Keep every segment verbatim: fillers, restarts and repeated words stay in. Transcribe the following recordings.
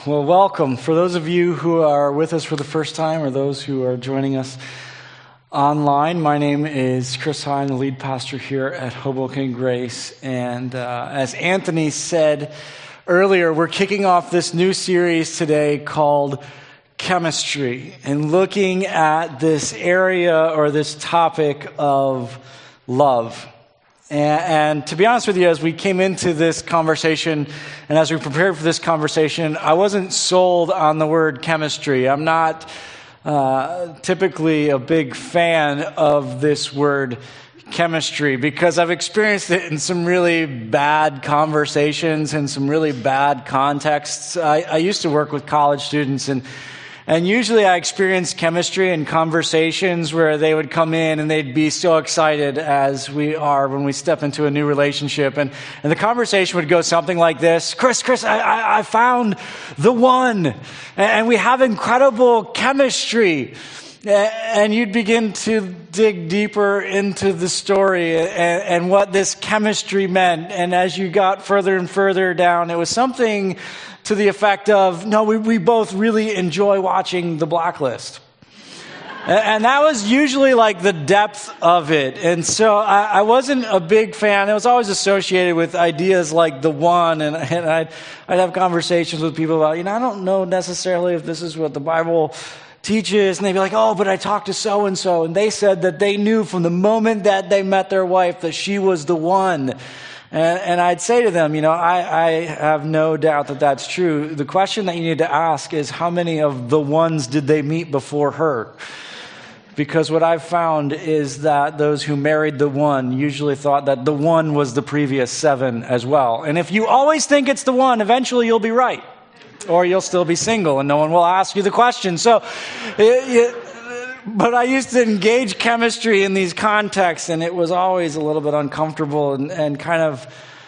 Well, welcome. For those of you who are with us for the first time or those who are joining us online, my name is Chris Hine, the lead pastor here at Hoboken Grace. And uh, as Anthony said earlier, we're kicking off this new series today called Chemistry and looking at this area or this topic of love. And, and to be honest with you, as we came into this conversation and as we prepared for this conversation, I wasn't sold on the word chemistry. I'm not uh, typically a big fan of this word chemistry because I've experienced it in some really bad conversations and some really bad contexts. I, I used to work with college students, and And usually I experienced chemistry in conversations where they would come in and they'd be so excited as we are when we step into a new relationship. And, and the conversation would go something like this: Chris, Chris, I, I, I found the one. And we have incredible chemistry. And you'd begin to dig deeper into the story and, and what this chemistry meant. And as you got further and further down, it was something to the effect of, no, we, we both really enjoy watching The Blacklist. And that was usually like the depth of it. And so I, I wasn't a big fan. It was always associated with ideas like the one. And, and I'd, I'd have conversations with people about, you know, I don't know necessarily if this is what the Bible teaches. And they'd be like, oh, but I talked to so-and-so. And they said that they knew from the moment that they met their wife that she was the one. And, and I'd say to them, you know, I, I have no doubt that that's true. The question that you need to ask is, how many of the ones did they meet before her? Because what I've found is that those who married the one usually thought that the one was the previous seven as well. And if you always think it's the one, eventually you'll be right. Or you'll still be single and no one will ask you the question. So, it, it, but I used to engage chemistry in these contexts, and it was always a little bit uncomfortable and, and kind of,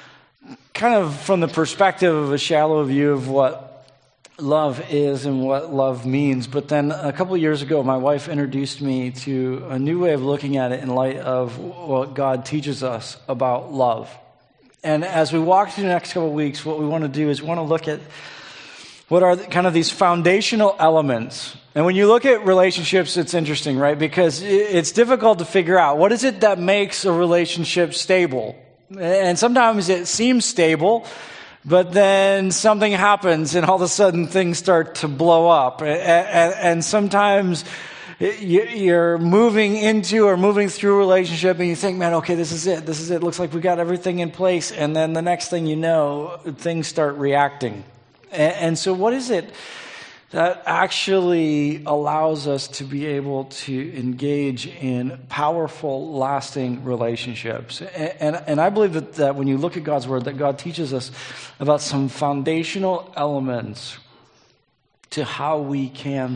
kind of from the perspective of a shallow view of what love is and what love means. But then a couple of years ago, my wife introduced me to a new way of looking at it in light of what God teaches us about love. And as we walk through the next couple of weeks, what we want to do is we want to look at what are kind of these foundational elements. And when you look at relationships, it's interesting, right? Because it's difficult to figure out what is it that makes a relationship stable. And sometimes it seems stable, but then something happens and all of a sudden things start to blow up. And sometimes you're moving into or moving through a relationship and you think, man, okay, this is it. This is it. Looks like we got everything in place. And then the next thing you know, things start reacting. And so what is it that actually allows us to be able to engage in powerful, lasting relationships? And, and I believe that, that when you look at God's Word, that God teaches us about some foundational elements to how we can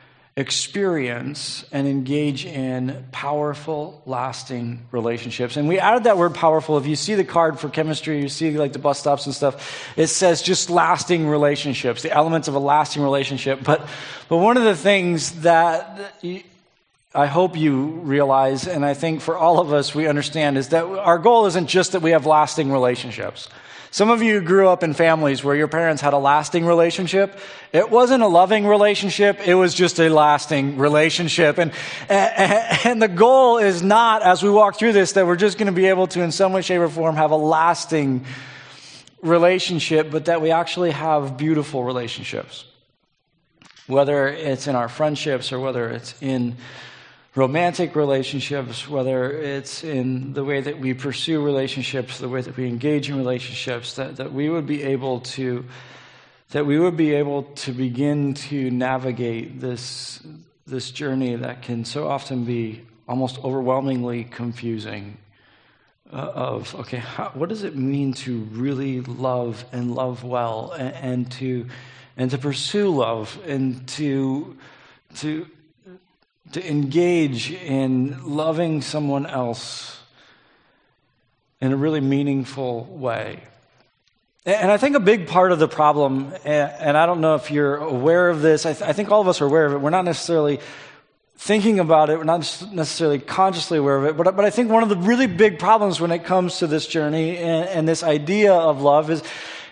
experience and engage in powerful, lasting relationships. And we added that word powerful. If you see the card for chemistry, you see like the bus stops and stuff, it says just lasting relationships, the elements of a lasting relationship. But, but one of the things that I hope you realize, and I think for all of us we understand, is that our goal isn't just that we have lasting relationships. Some of you grew up in families where your parents had a lasting relationship. It wasn't a loving relationship. It was just a lasting relationship. And, and, and the goal is not, as we walk through this, that we're just going to be able to, in some way, shape, or form, have a lasting relationship, but that we actually have beautiful relationships. Whether it's in our friendships or whether it's in romantic relationships, whether it's in the way that we pursue relationships, the way that we engage in relationships, that, that we would be able to, that we would be able to begin to navigate this, this journey that can so often be almost overwhelmingly confusing uh, of, okay, how, what does it mean to really love and love well and, and to, and to pursue love and to, to, to engage in loving someone else in a really meaningful way. And I think a big part of the problem, and I don't know if you're aware of this, I, th- I think all of us are aware of it. We're not necessarily thinking about it, we're not necessarily consciously aware of it, but, but I think one of the really big problems when it comes to this journey and, and this idea of love is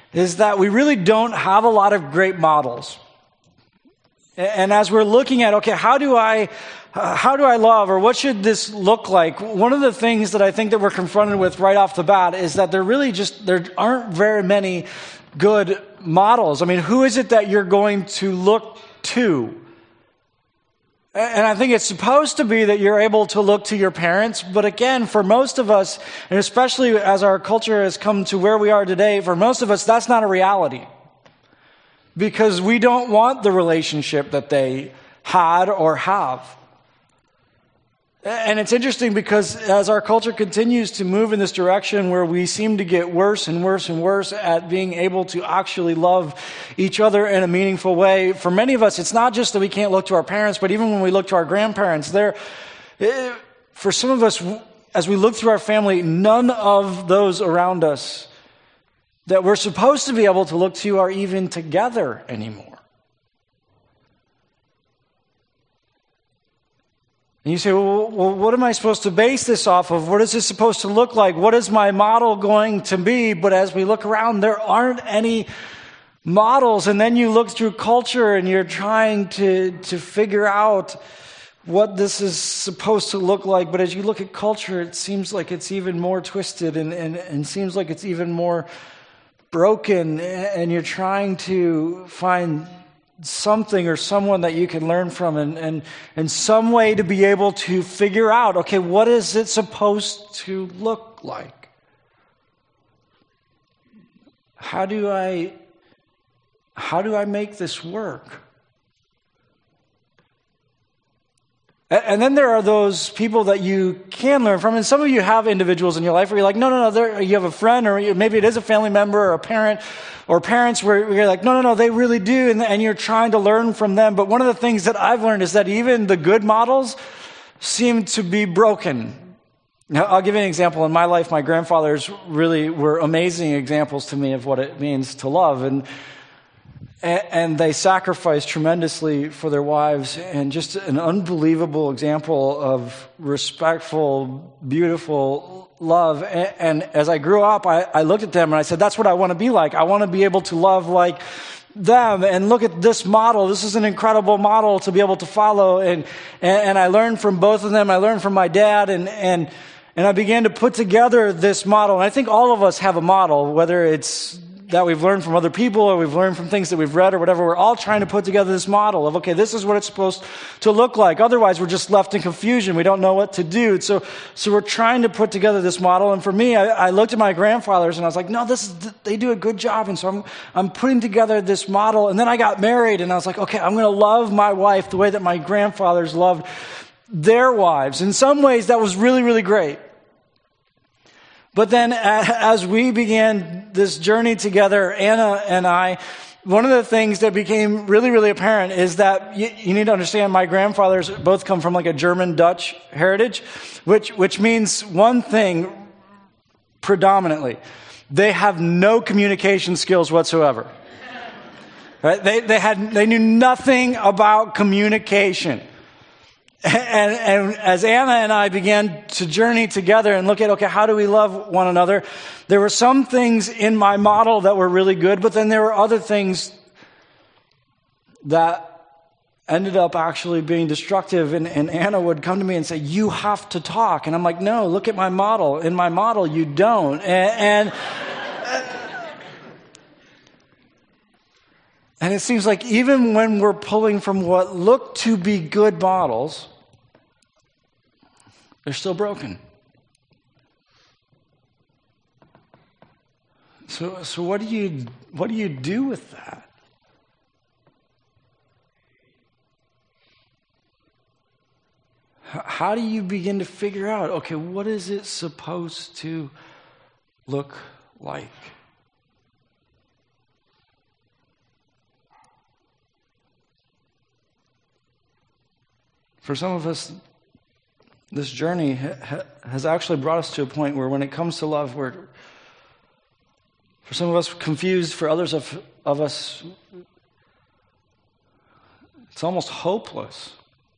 is that we really don't have a lot of great models. And as we're looking at, okay, how do I, uh, how do I love, or what should this look like? One of the things that I think that we're confronted with right off the bat is that there really just, there aren't very many good models. I mean, who is it that you're going to look to? And I think it's supposed to be that you're able to look to your parents. But again, for most of us, and especially as our culture has come to where we are today, for most of us, that's not a reality. Because we don't want the relationship that they had or have. And it's interesting because as our culture continues to move in this direction where we seem to get worse and worse and worse at being able to actually love each other in a meaningful way, for many of us, it's not just that we can't look to our parents, but even when we look to our grandparents, there, for some of us, as we look through our family, none of those around us that we're supposed to be able to look to are even together anymore. And you say, well, well, what am I supposed to base this off of? What is this supposed to look like? What is my model going to be? But as we look around, there aren't any models. And then you look through culture and you're trying to, to figure out what this is supposed to look like. But as you look at culture, it seems like it's even more twisted and, and, and seems like it's even more broken. And you're trying to find something or someone that you can learn from and, and, and some way to be able to figure out, okay, what is it supposed to look like? How do I, how do I make this work? And then there are those people that you can learn from. And some of you have individuals in your life where you're like, no, no, no, you have a friend, or maybe it is a family member or a parent or parents where you're like, no, no, no, they really do. And, and you're trying to learn from them. But one of the things that I've learned is that even the good models seem to be broken. Now, I'll give you an example. In my life, my grandfathers really were amazing examples to me of what it means to love. And And they sacrificed tremendously for their wives, and just an unbelievable example of respectful, beautiful love. And as I grew up, I, I looked at them and I said, that's what I want to be like. I want to be able to love like them. And look at this model. This is an incredible model to be able to follow. And, and, and I learned from both of them. I learned from my dad, and, and, and I began to put together this model. And I think all of us have a model, whether it's that we've learned from other people or we've learned from things that we've read or whatever. We're all trying to put together this model of, okay, this is what it's supposed to look like. Otherwise, we're just left in confusion. We don't know what to do. So, so we're trying to put together this model. And for me, I, I looked at my grandfathers and I was like, no, this is, they do a good job. And so I'm, I'm putting together this model. And then I got married and I was like, okay, I'm going to love my wife the way that my grandfathers loved their wives. In some ways, that was really, really great. But then as we began this journey together, Anna and I, one of the things that became really, really apparent is that you, you need to understand my grandfathers both come from like a German-Dutch heritage, which, which means one thing predominantly. They have no communication skills whatsoever. Right? They, they, had, they knew nothing about communication. And, and as Anna and I began to journey together and look at, okay, how do we love one another? There were some things in my model that were really good, but then there were other things that ended up actually being destructive. And, and Anna would come to me and say, you have to talk. And I'm like, no, look at my model. In my model, you don't. And, and, and it seems like even when we're pulling from what look to be good models, they're still broken. So, so what do you what do you do with that? How do you begin to figure out, okay, what is it supposed to look like? For some of us, this journey ha- has actually brought us to a point where when it comes to love, we're, for some of us, confused. For others of, of us, it's almost hopeless.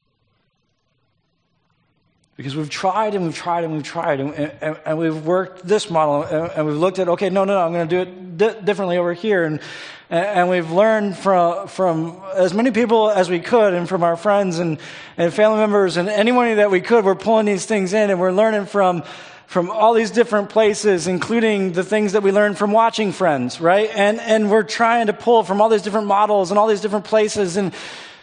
Because we've tried and we've tried and we've tried and, and, and we've worked this model and, and we've looked at, okay, no, no, no, I'm going to do it di- differently over here. And and we've learned from from as many people as we could, and from our friends and, and family members and anyone that we could. We're pulling these things in, and we're learning from from all these different places, including the things that we learned from watching Friends, right? And and we're trying to pull from all these different models and all these different places, and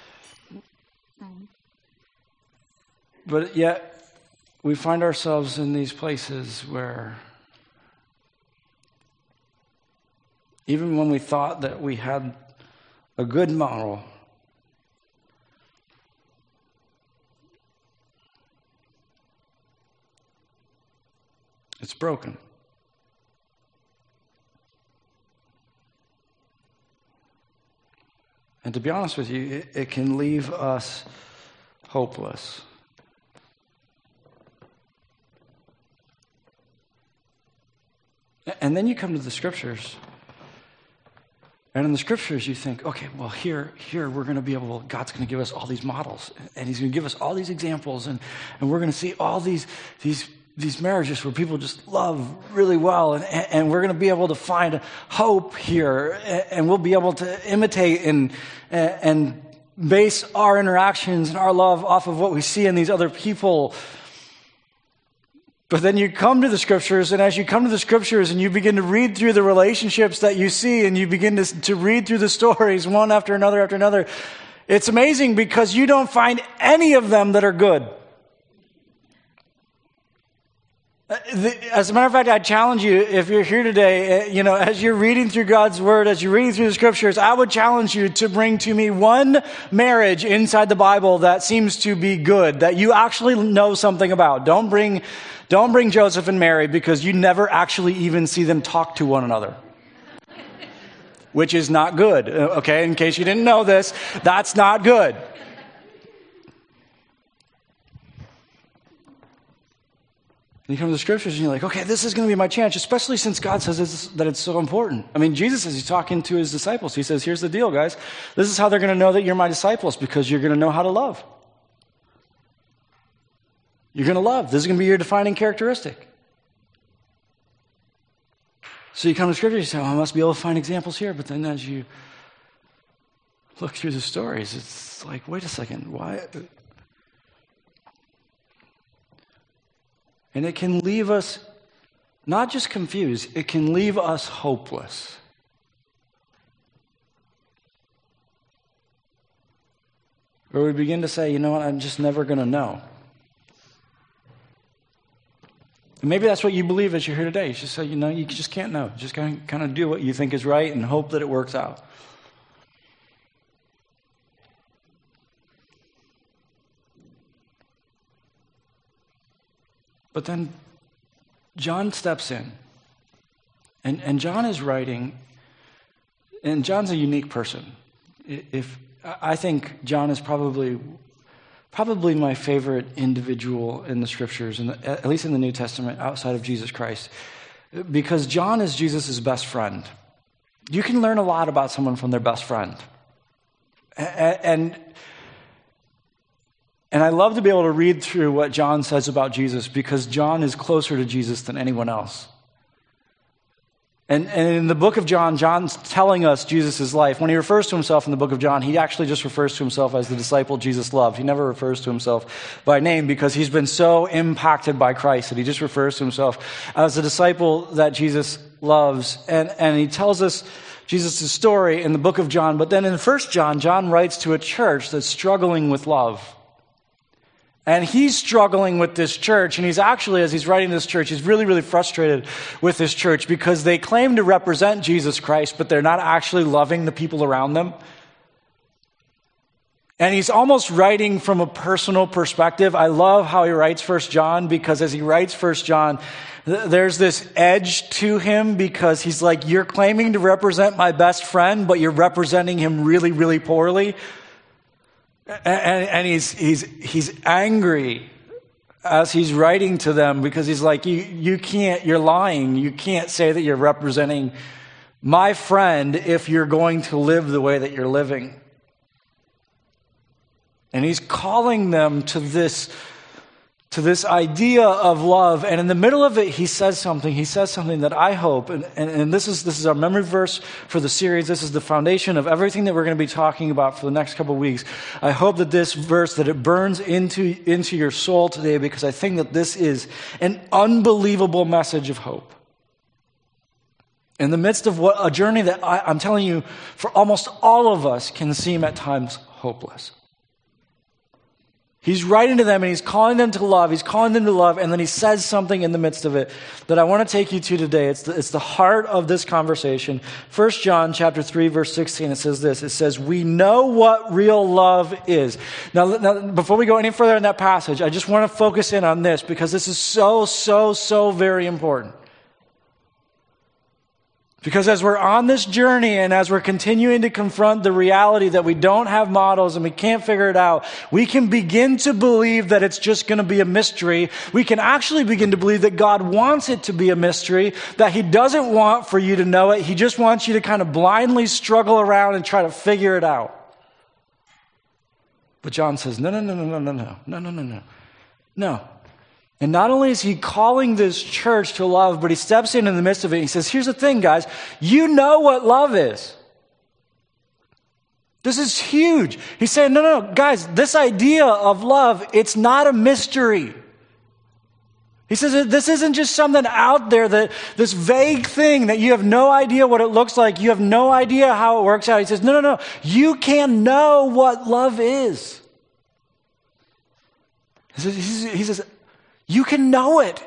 but yet we find ourselves in these places where even when we thought that we had a good model, it's broken. And to be honest with you, it, it can leave us hopeless. And then you come to the scriptures. And in the scriptures, you think, okay, well, here, here we're going to be able, God's going to give us all these models, and he's going to give us all these examples, and, and we're going to see all these, these, these marriages where people just love really well, and, and we're going to be able to find hope here, and we'll be able to imitate and, and base our interactions and our love off of what we see in these other people. But then you come to the scriptures, and as you come to the scriptures and you begin to read through the relationships that you see, and you begin to, to read through the stories one after another after another, it's amazing because you don't find any of them that are good. As a matter of fact, I challenge you, if you're here today, you know, as you're reading through God's word, as you're reading through the scriptures, I would challenge you to bring to me one marriage inside the Bible that seems to be good, that you actually know something about. Don't bring, don't bring Joseph and Mary, because you never actually even see them talk to one another. Which is not good, okay? In case you didn't know this, that's not good. And you come to the scriptures and you're like, okay, this is going to be my chance, especially since God says this, that it's so important. I mean, Jesus, as he's talking to his disciples, he says, here's the deal, guys. This is how they're going to know that you're my disciples, because you're going to know how to love. You're going to love. This is going to be your defining characteristic. So you come to scripture, you say, oh, I must be able to find examples here. But then as you look through the stories, it's like, wait a second, why? And it can leave us not just confused, it can leave us hopeless. Where we begin to say, you know what, I'm just never going to know. And maybe that's what you believe as you're here today. You just say, you know, you just can't know. Just kind of, kind of do what you think is right and hope that it works out. But then John steps in, and, and John is writing, and John's a unique person. If I think John is probably probably my favorite individual in the scriptures, in the, at least in the New Testament, outside of Jesus Christ, because John is Jesus' best friend. You can learn a lot about someone from their best friend. And And I love to be able to read through what John says about Jesus, because John is closer to Jesus than anyone else. And, and in the book of John, John's telling us Jesus' life. When he refers to himself in the book of John, he actually just refers to himself as the disciple Jesus loved. He never refers to himself by name, because he's been so impacted by Christ that he just refers to himself as the disciple that Jesus loves. And, and he tells us Jesus' story in the book of John. But then in First John, John writes to a church that's struggling with love. And he's struggling with this church, and he's actually, as he's writing this church, he's really, really frustrated with this church because they claim to represent Jesus Christ, but they're not actually loving the people around them. And he's almost writing from a personal perspective. I love how he writes First John, because as he writes First John, th- there's this edge to him, because he's like, you're claiming to represent my best friend, but you're representing him really, really poorly. And, and he's he's he's angry as he's writing to them, because he's like, you you can't, you're lying. You can't say that you're representing my friend if you're going to live the way that you're living. And he's calling them to this to this idea of love. And in the middle of it, he says something. He says something that I hope, and, and, and this is this is our memory verse for the series. This is the foundation of everything that we're going to be talking about for the next couple of weeks. I hope that this verse, that it burns into, into your soul today, because I think that this is an unbelievable message of hope. In the midst of what a journey that I, I'm telling you, for almost all of us, can seem at times hopeless. He's writing to them and he's calling them to love. He's calling them to love, and then he says something in the midst of it that I want to take you to today. It's the, it's the heart of this conversation. First John chapter three, verse sixteen, it says this. It says, we know what real love is. Now, now, before we go any further in that passage, I just want to focus in on this, because this is so, so, so very important. Because as we're on this journey and as we're continuing to confront the reality that we don't have models and we can't figure it out, we can begin to believe that it's just going to be a mystery. We can actually begin to believe that God wants it to be a mystery, that he doesn't want for you to know it. He just wants you to kind of blindly struggle around and try to figure it out. But John says, no, no, no, no, no, no, no, no, no, no, no. No. And not only is he calling this church to love, but he steps in in the midst of it. And he says, here's the thing, guys. You know what love is. This is huge. He's saying, no, no, no, guys, this idea of love, it's not a mystery. He says, this isn't just something out there, that this vague thing that you have no idea what it looks like. You have no idea how it works out. He says, no, no, no. You can know what love is. He says, he says you can know it.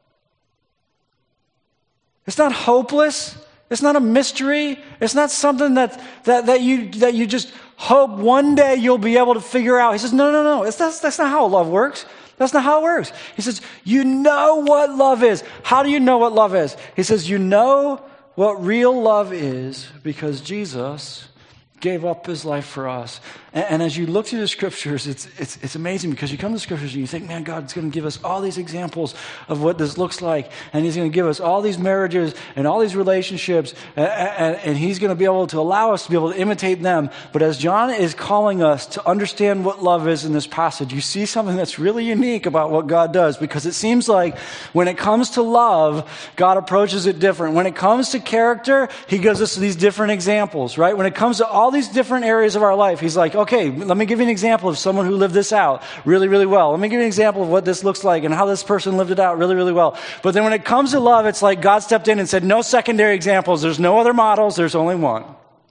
It's not hopeless. It's not a mystery. It's not something that, that, that, you, that you just hope one day you'll be able to figure out. He says, no, no, no. It's, that's, that's not how love works. That's not how it works. He says, you know what love is. How do you know what love is? He says, you know what real love is because Jesus gave up his life for us. And, and as you look through the scriptures, it's, it's, it's amazing, because you come to the scriptures and you think, man, God's going to give us all these examples of what this looks like. And he's going to give us all these marriages and all these relationships. And, and, and he's going to be able to allow us to be able to imitate them. But as John is calling us to understand what love is in this passage, you see something that's really unique about what God does, because it seems like when it comes to love, God approaches it different. When it comes to character, he gives us these different examples, right? When it comes to all these different areas of our life, he's like, okay, let me give you an example of someone who lived this out really, really well. Let me give you an example of what this looks like and how this person lived it out really, really well. But then when it comes to love, it's like God stepped in and said, no secondary examples. There's no other models. There's only one.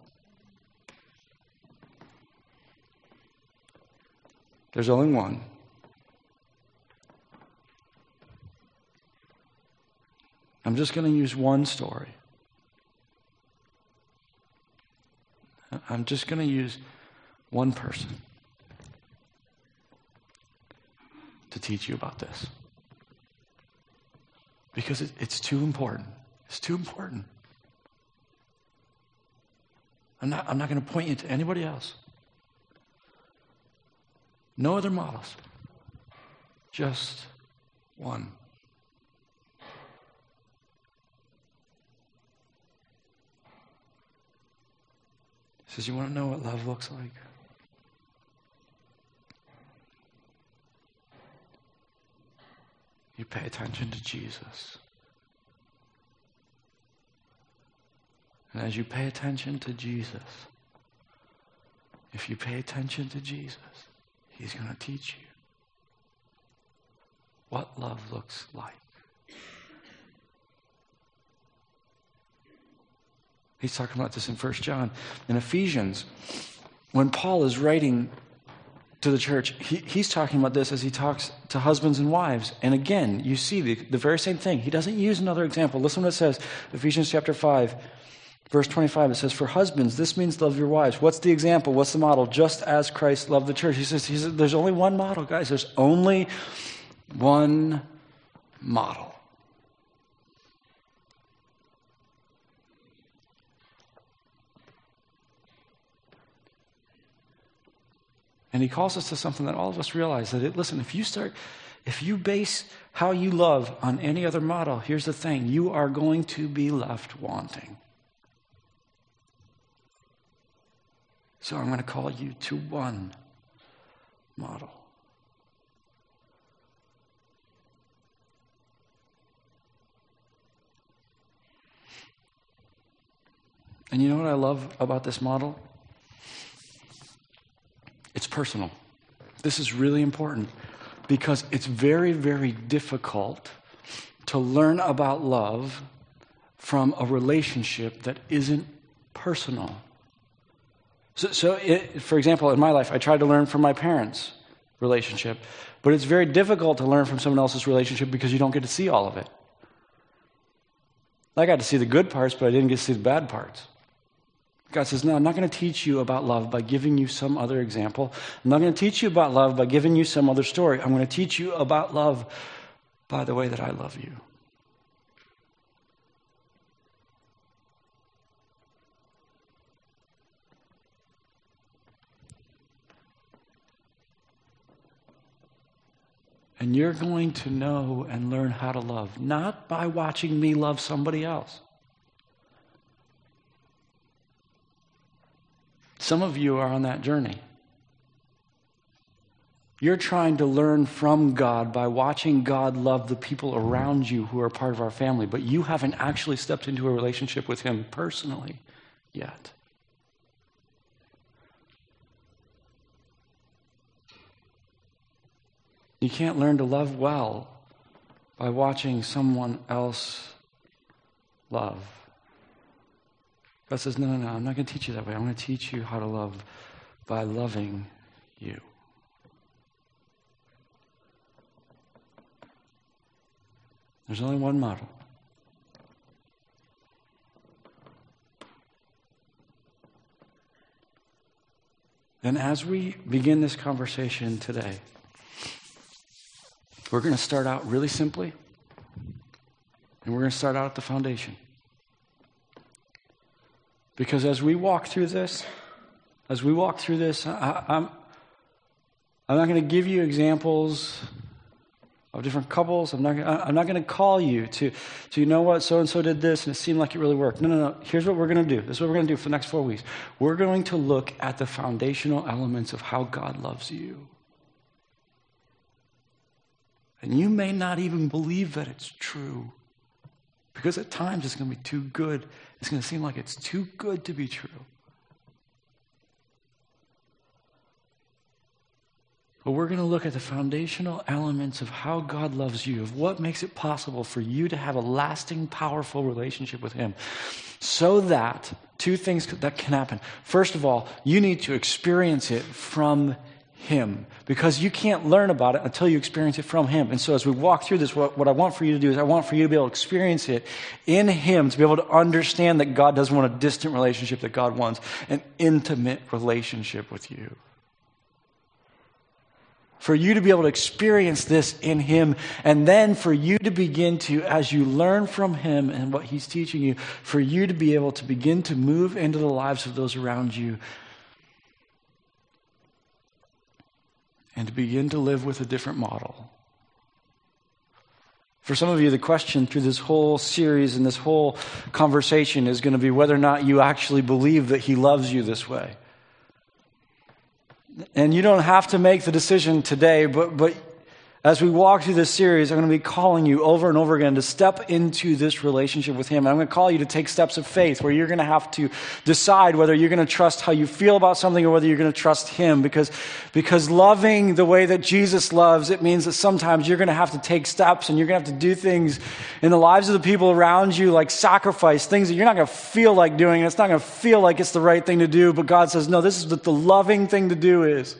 There's only one. I'm just going to use one story. I'm just going to use one person to teach you about this. Because it, it's too important. It's too important. I'm not, I'm not going to point you to anybody else. No other models. Just one. He says, you want to know what love looks like? You pay attention to Jesus. And as you pay attention to Jesus, if you pay attention to Jesus, he's going to teach you what love looks like. He's talking about this in First John. In Ephesians, when Paul is writing to the church, he, he's talking about this as he talks to husbands and wives. And again, you see the, the very same thing. He doesn't use another example. Listen what it says, Ephesians chapter five, verse twenty-five. It says, for husbands, this means love your wives. What's the example? What's the model? Just as Christ loved the church. He says, he says there's only one model, guys. There's only one model. And he calls us to something that all of us realize, that, it, listen, if you start, if you base how you love on any other model, here's the thing, you are going to be left wanting. So I'm going to call you to one model. And you know what I love about this model? It's personal. This is really important because it's very, very difficult to learn about love from a relationship that isn't personal. So, so it, for example, in my life, I tried to learn from my parents' relationship, but it's very difficult to learn from someone else's relationship because you don't get to see all of it. I got to see the good parts, but I didn't get to see the bad parts. God says, no, I'm not going to teach you about love by giving you some other example. I'm not going to teach you about love by giving you some other story. I'm going to teach you about love by the way that I love you. And you're going to know and learn how to love, not by watching me love somebody else. Some of you are on that journey. You're trying to learn from God by watching God love the people around you who are part of our family, but you haven't actually stepped into a relationship with Him personally yet. You can't learn to love well by watching someone else love. God says, no, no, no, I'm not going to teach you that way. I'm going to teach you how to love by loving you. There's only one model. And as we begin this conversation today, we're going to start out really simply, and we're going to start out at the foundation. Because as we walk through this, as we walk through this, I, I'm, I'm not going to give you examples of different couples. I'm not, I'm not going to call you to, to, you know what, so-and-so did this, and it seemed like it really worked. No, no, no. Here's what we're going to do. This is what we're going to do for the next four weeks. We're going to look at the foundational elements of how God loves you. And you may not even believe that it's true. Because at times it's going to be too good. It's going to seem like it's too good to be true. But we're going to look at the foundational elements of how God loves you, of what makes it possible for you to have a lasting, powerful relationship with Him. So that two things that can happen. First of all, you need to experience it from Him, because you can't learn about it until you experience it from Him. And so as we walk through this, what, what I want for you to do is I want for you to be able to experience it in Him, to be able to understand that God doesn't want a distant relationship, that God wants an intimate relationship with you. For you to be able to experience this in Him, and then for you to begin to, as you learn from Him and what He's teaching you, for you to be able to begin to move into the lives of those around you and to begin to live with a different model. For some of you, the question through this whole series and this whole conversation is going to be whether or not you actually believe that He loves you this way. And you don't have to make the decision today, but, but as we walk through this series, I'm going to be calling you over and over again to step into this relationship with Him. And I'm going to call you to take steps of faith where you're going to have to decide whether you're going to trust how you feel about something or whether you're going to trust Him. Because, because loving the way that Jesus loves, it means that sometimes you're going to have to take steps and you're going to have to do things in the lives of the people around you, like sacrifice, things that you're not going to feel like doing. And it's not going to feel like it's the right thing to do. But God says, no, this is what the loving thing to do is.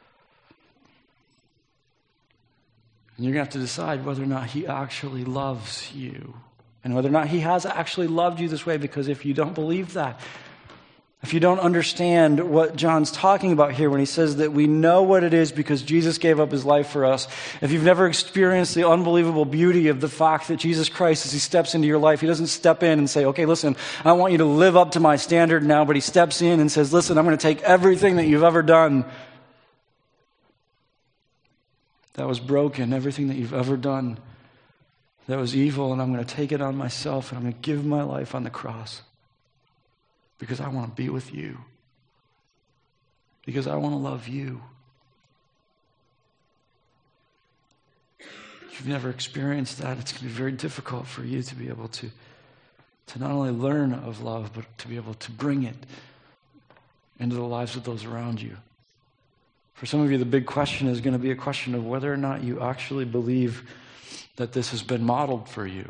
And you're going to have to decide whether or not He actually loves you and whether or not He has actually loved you this way. Because if you don't believe that, if you don't understand what John's talking about here when he says that we know what it is because Jesus gave up His life for us, if you've never experienced the unbelievable beauty of the fact that Jesus Christ, as He steps into your life, He doesn't step in and say, okay, listen, I want you to live up to my standard now, but He steps in and says, listen, I'm going to take everything that you've ever done that was broken, everything that you've ever done that was evil, and I'm going to take it on myself, and I'm going to give my life on the cross because I want to be with you, because I want to love you. If you've never experienced that, it's going to be very difficult for you to be able to to not only learn of love, but to be able to bring it into the lives of those around you. For some of you, the big question is going to be a question of whether or not you actually believe that this has been modeled for you.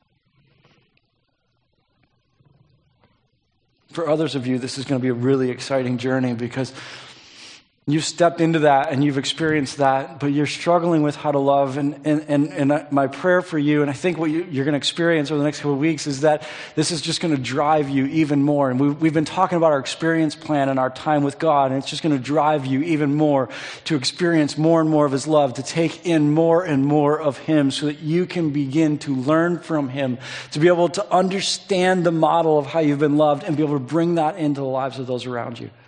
For others of you, this is going to be a really exciting journey because you've stepped into that and you've experienced that, but you're struggling with how to love. And, and, and, and my prayer for you, and I think what you, you're going to experience over the next couple of weeks, is that this is just going to drive you even more. And we've, we've been talking about our experience plan and our time with God, and it's just going to drive you even more to experience more and more of His love, to take in more and more of Him so that you can begin to learn from Him, to be able to understand the model of how you've been loved and be able to bring that into the lives of those around you.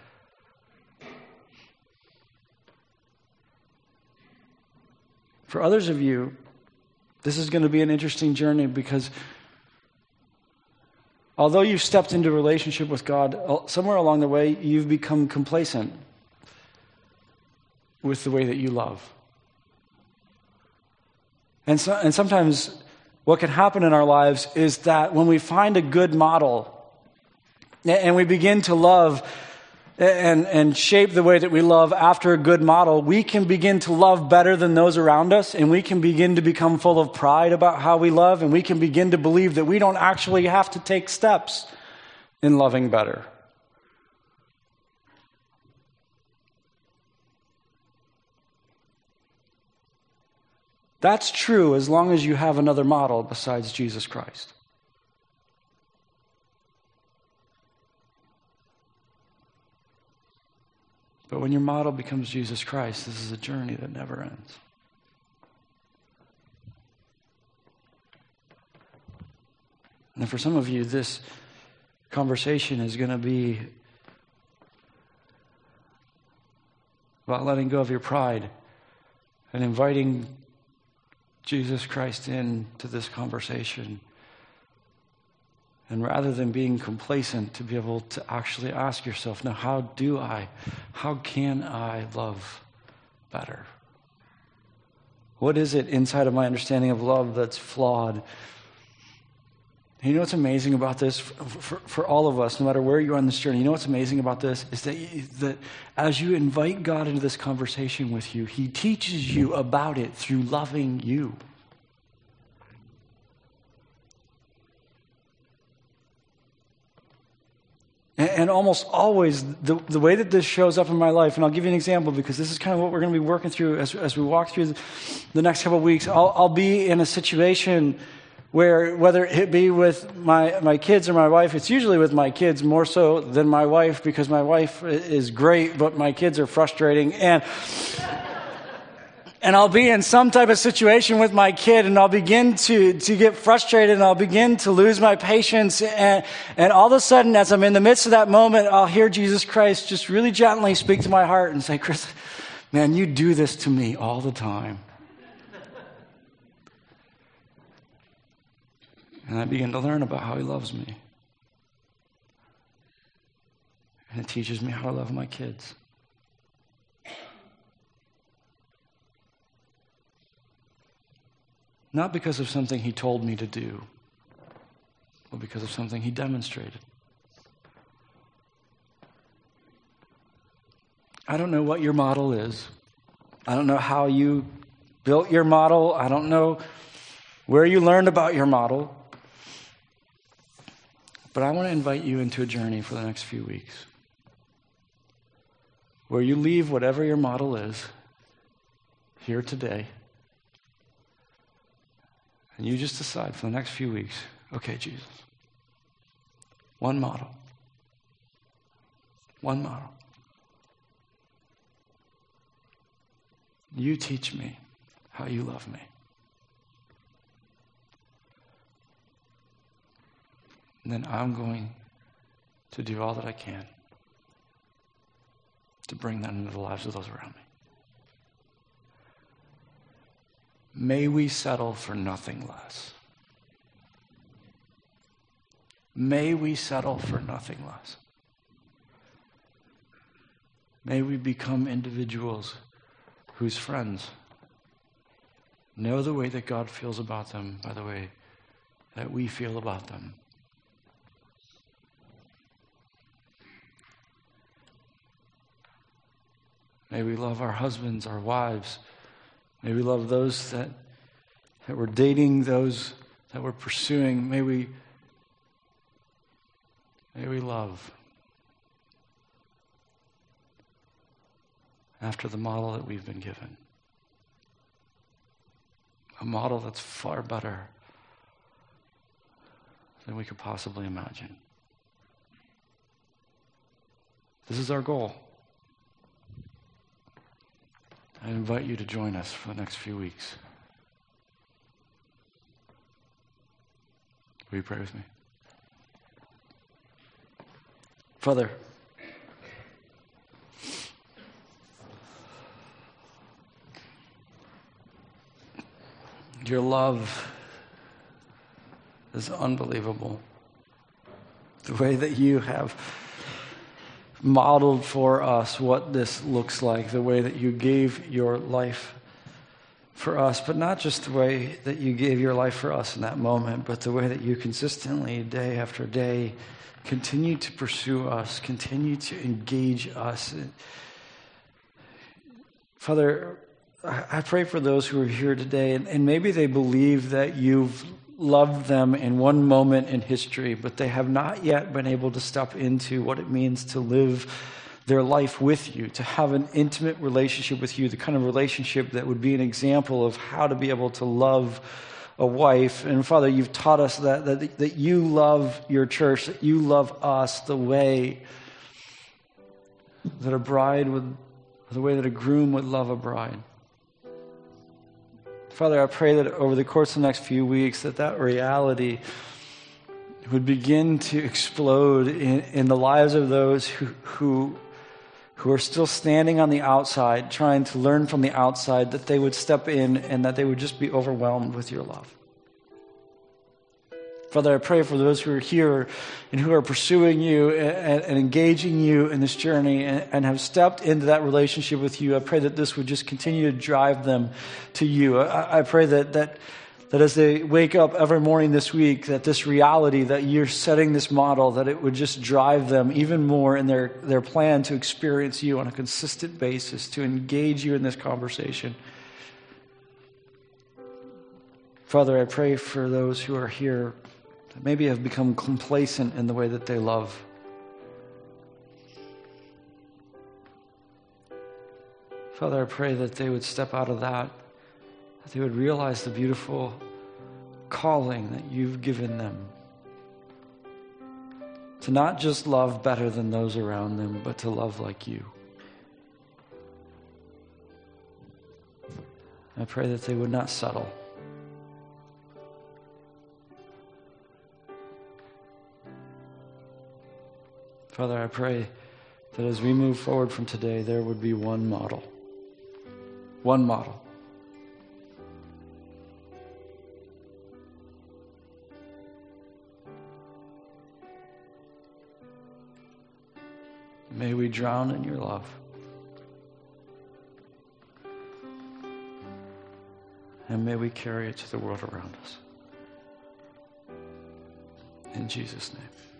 For others of you, this is going to be an interesting journey because although you've stepped into a relationship with God, somewhere along the way, you've become complacent with the way that you love. And, so, and sometimes what can happen in our lives is that when we find a good model and we begin to love And, and shape the way that we love after a good model, we can begin to love better than those around us, and we can begin to become full of pride about how we love, and we can begin to believe that we don't actually have to take steps in loving better. That's true as long as you have another model besides Jesus Christ. But when your model becomes Jesus Christ, this is a journey that never ends. And for some of you, this conversation is going to be about letting go of your pride and inviting Jesus Christ into this conversation. And rather than being complacent, to be able to actually ask yourself, now how do I, how can I love better? What is it inside of my understanding of love that's flawed? And you know what's amazing about this for, for, for all of us, no matter where you are on this journey, you know what's amazing about this is that, that as you invite God into this conversation with you, He teaches you about it through loving you. And almost always, the, the way that this shows up in my life, and I'll give you an example because this is kind of what we're going to be working through as, as we walk through the, the next couple of weeks. I'll, I'll be in a situation where, whether it be with my, my kids or my wife, it's usually with my kids more so than my wife because my wife is great, but my kids are frustrating. And... And I'll be in some type of situation with my kid, and I'll begin to, to get frustrated, and I'll begin to lose my patience. And, and all of a sudden, as I'm in the midst of that moment, I'll hear Jesus Christ just really gently speak to my heart and say, Chris, man, you do this to me all the time. And I begin to learn about how He loves me. And it teaches me how to love my kids. Not because of something He told me to do, but because of something He demonstrated. I don't know what your model is. I don't know how you built your model. I don't know where you learned about your model. But I want to invite you into a journey for the next few weeks where you leave whatever your model is here today. And you just decide for the next few weeks, okay, Jesus, one model. One model. You teach me how you love me. And then I'm going to do all that I can to bring that into the lives of those around me. May we settle for nothing less. May we settle for nothing less. May we become individuals whose friends know the way that God feels about them by the way that we feel about them. May we love our husbands, our wives. May we love those that, that we're dating, those that we're pursuing. May we, may we love after the model that we've been given. A model that's far better than we could possibly imagine. This is our goal. I invite you to join us for the next few weeks. Will you pray with me? Father, your love is unbelievable. The way that you have modeled for us what this looks like, the way that you gave your life for us, but not just the way that you gave your life for us in that moment, but the way that you consistently, day after day, continue to pursue us, continue to engage us. Father, I pray for those who are here today, and, and maybe they believe that you've loved them in one moment in history, but they have not yet been able to step into what it means to live their life with you, to have an intimate relationship with you, the kind of relationship that would be an example of how to be able to love a wife. And Father, you've taught us that, that, that you love your church, that you love us the way that a bride would, the way that a groom would love a bride. Father, I pray that over the course of the next few weeks, that that reality would begin to explode in, in the lives of those who, who, who are still standing on the outside, trying to learn from the outside, that they would step in and that they would just be overwhelmed with your love. Father, I pray for those who are here and who are pursuing you and, and engaging you in this journey and, and have stepped into that relationship with you. I pray that this would just continue to drive them to you. I, I pray that, that, that as they wake up every morning this week, that this reality that you're setting this model, that it would just drive them even more in their, their plan to experience you on a consistent basis, to engage you in this conversation. Father, I pray for those who are here that maybe have become complacent in the way that they love. Father, I pray that they would step out of that, that they would realize the beautiful calling that you've given them to not just love better than those around them, but to love like you. I pray that they would not settle. Father, I pray that as we move forward from today, there would be one model. One model. May we drown in your love. And may we carry it to the world around us. In Jesus' name.